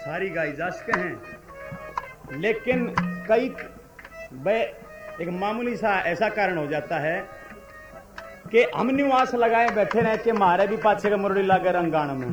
सारी गाई जा सके हैं, लेकिन कई एक मामूली सा ऐसा कारण हो जाता है कि हम निवास लगाए बैठे रहे कि हमारे भी पाछे का मुरली लागे रंगाण में।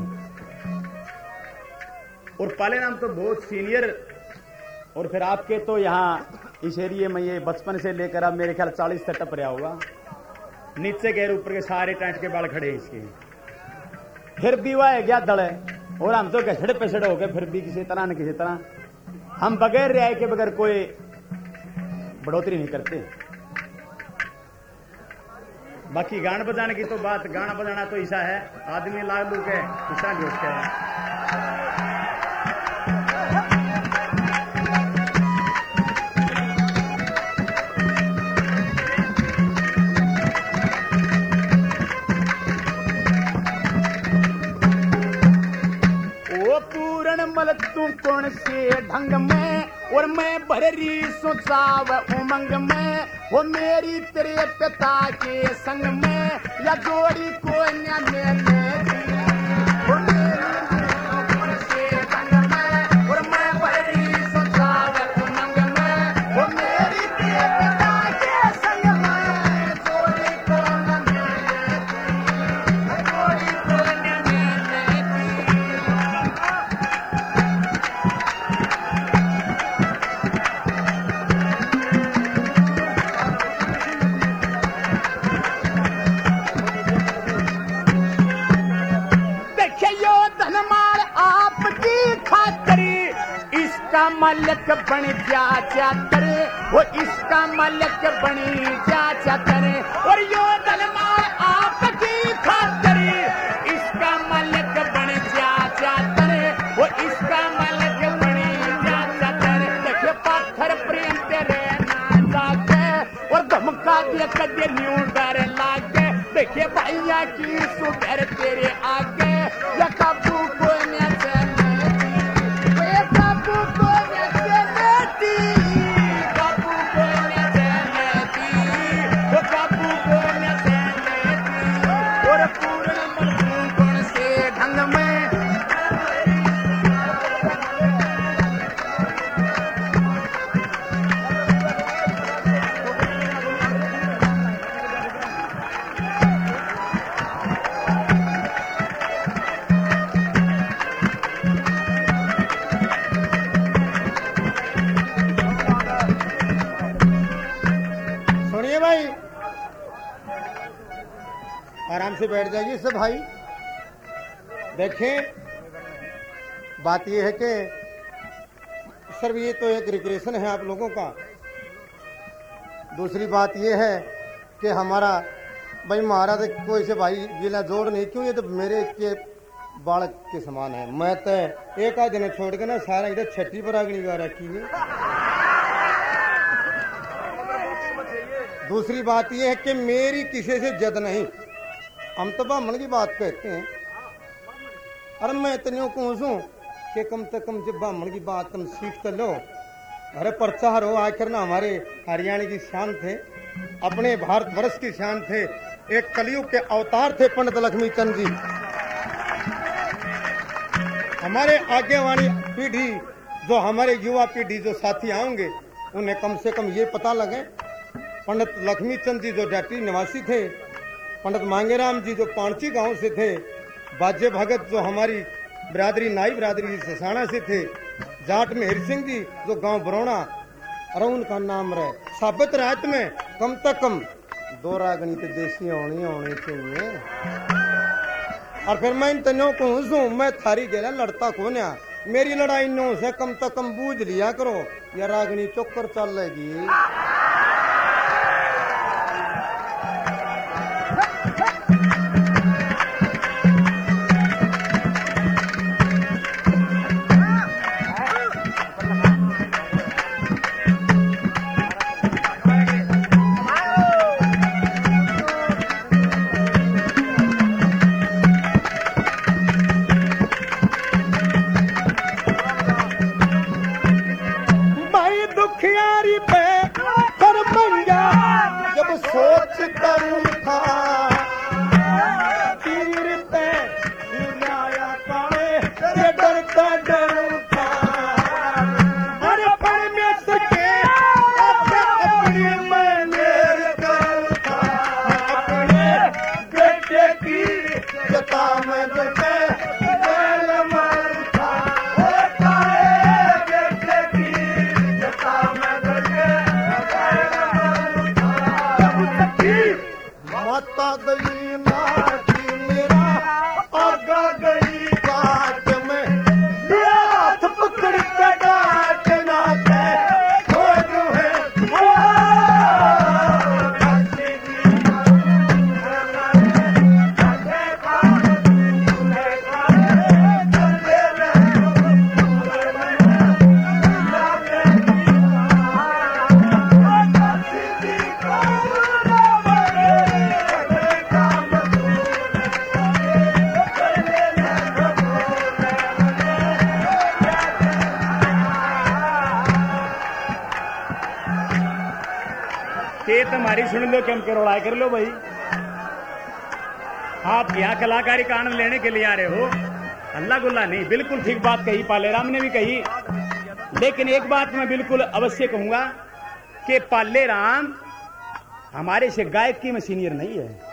और पाले नाम तो बहुत सीनियर, और फिर आपके तो यहाँ इस एरिए में ये बचपन से लेकर अब मेरे ख्याल 40 से टप रहा होगा, नीचे गैर ऊपर के सारे टेंट के बाल खड़े हैं इसके। फिर भी वह है गया दड़े, और हम तो घसड़े पेसड़े हो गए, फिर भी किसी तरह न किसी तरह हम बगैर रियाय के बगैर कोई बढ़ोतरी नहीं करते। बाकी गान बजाने की तो बात, गाना बजाना तो ऐसा है आदमी लाग लू के ऐसा जोश के मल तू कौन से ढंग में, और मैं भरी सोचाव उमंग में, वो मेरी तेरे पिता के संग में, या जोड़ी को मालिक बन जा चाहते, वो इसका मालिक बनी जा चाहते, और यो दलमाल आपकी खातिर इसका मालिक बन जा चाहते, वो इसका मालिक बनी जा चाहते। देखिए पाथर प्रेम तेरे नाम लागे, और धमका दिया कदे न्यू डर लागे, देखिए भैया की सुधर तेरे आगे, या काबू को न चले से बैठ जाइए सब भाई। देखें बात यह है कि सर ये तो एक रिक्रिएशन है आप लोगों का। दूसरी बात यह है कि हमारा भाई महाराज कोई से भाई गिला जोड़ नहीं, क्यों ये तो मेरे के बालक के समान है। मैं तो एक आध दिन छोड़ के ना सारा इधर छठी पर अगली बार रखी है। दूसरी बात यह है कि मेरी किसी से जद नहीं, हम तो ब्राह्मण की बात कहते हैं। अरे मैं इतने कहूँ कि कम से कम जब ब्राह्मण की बात तुम सीख तो लो। अरे प्रचार हो आखिर ना, हमारे हरियाणा की शान थे, अपने भारतवर्ष की शान थे, एक कलयुग के अवतार थे पंडित लक्ष्मी चंद जी। हमारे आगे वाली पीढ़ी जो हमारे युवा पीढ़ी जो साथी आएंगे उन्हें कम से कम ये पता लगे पंडित लक्ष्मी चंद जी जो जाटी निवासी थे, पंडित मांगेराम जी जो पांची गांव से थे, बाजे भगत जो हमारी बिरादरी नाई बिरादरी ससाना से थे, जाट में हरि सिंह जी जो गांव बरौना, और उनका नाम रहे साबित रात में कम से कम 2 रागनी तो देसी होनी चाहिए। और फिर मैं इन तनों को हूँ, मैं थारी गेला लड़ता को ना, मेरी लड़ाई नो से कम बूझ लिया करो, या रागनी चौकर चलेगी। दुखियारी पे के तुम्हारी सुन लो कि हम केरोड़ाई कर लो भाई। आप यहाँ कलाकारी का आनंद लेने के लिए आ रहे हो, अल्लाह गुल्ला नहीं। बिल्कुल ठीक बात कही, पालेराम ने भी कही। लेकिन एक बात मैं बिल्कुल अवश्य कहूंगा कि पालेराम हमारे से गायक की में सीनियर नहीं है।